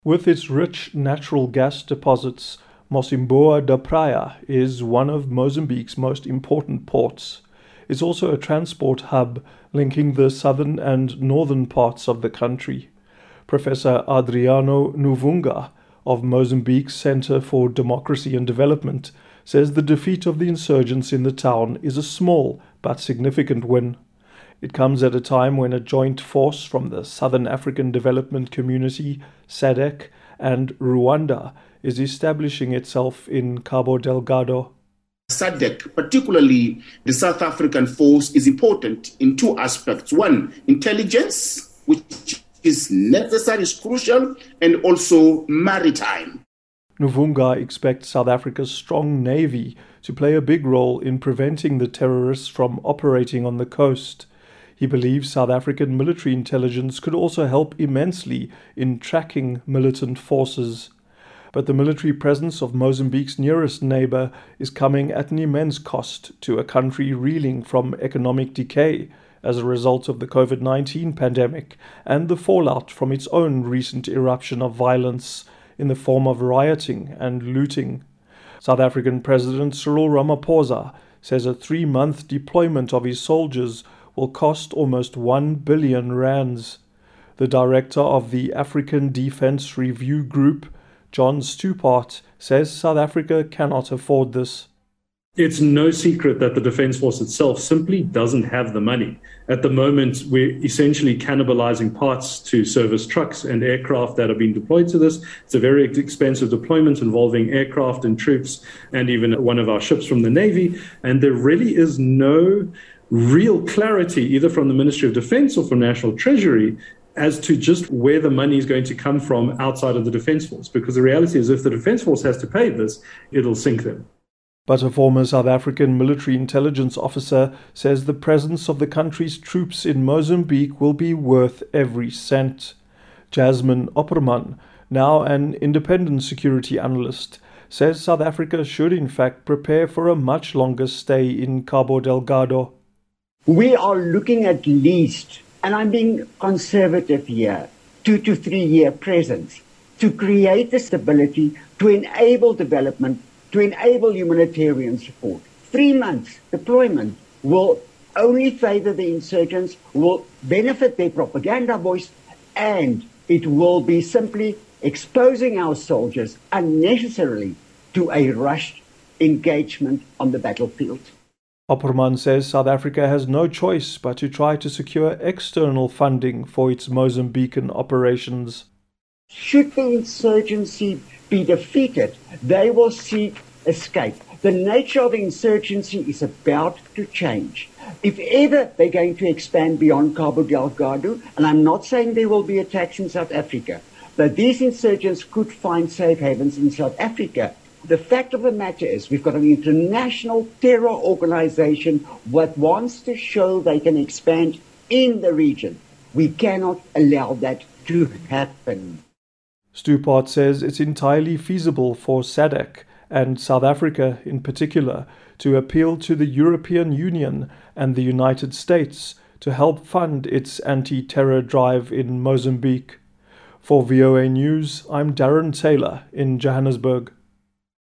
With its rich natural gas deposits, Mocimboa da Praia is one of Mozambique's most important ports. It's also a transport hub linking the southern and northern parts of the country. Professor Adriano Nuvunga of Mozambique's Center for Democracy and Development says the defeat of the insurgents in the town is a small but significant win. It comes at a time when a joint force from the Southern African Development Community, SADC, and Rwanda is establishing itself in Cabo Delgado. SADC, particularly the South African force, is important in two aspects. One, intelligence, which is necessary, is crucial, and also maritime. Nuvunga expects South Africa's strong navy to play a big role in preventing the terrorists from operating on the coast. He believes South African military intelligence could also help immensely in tracking militant forces. But the military presence of Mozambique's nearest neighbor is coming at an immense cost to a country reeling from economic decay as a result of the COVID-19 pandemic and the fallout from its own recent eruption of violence in the form of rioting and looting. South African President Cyril Ramaphosa says a 3-month deployment of his soldiers will cost almost 1 billion rands. The director of the African Defence Review Group, John Stupart, says South Africa cannot afford this. It's no secret that the Defence Force itself simply doesn't have the money. At the moment, we're essentially cannibalizing parts to service trucks and aircraft that are being deployed to this. It's a very expensive deployment involving aircraft and troops and even one of our ships from the Navy. And there really is no real clarity, either from the Ministry of Defence or from National Treasury, as to just where the money is going to come from outside of the Defence Force. Because the reality is, if the Defence Force has to pay this, it'll sink them. But a former South African military intelligence officer says the presence of the country's troops in Mozambique will be worth every cent. Jasmine Opperman, now an independent security analyst, says South Africa should in fact prepare for a much longer stay in Cabo Delgado. We are looking at least, and I'm being conservative here, 2 to 3 year presence to create the stability, to enable development, to enable humanitarian support. 3 months deployment will only favor the insurgents, will benefit their propaganda voice, and it will be simply exposing our soldiers unnecessarily to a rushed engagement on the battlefield. Opperman says South Africa has no choice but to try to secure external funding for its Mozambican operations. Should the insurgency be defeated, they will seek escape. The nature of the insurgency is about to change. If ever they're going to expand beyond Cabo Delgado, and I'm not saying there will be attacks in South Africa, but these insurgents could find safe havens in South Africa. The fact of the matter is we've got an international terror organization that wants to show they can expand in the region. We cannot allow that to happen. Stupart says it's entirely feasible for SADC and South Africa in particular to appeal to the European Union and the United States to help fund its anti-terror drive in Mozambique. For VOA News, I'm Darren Taylor in Johannesburg.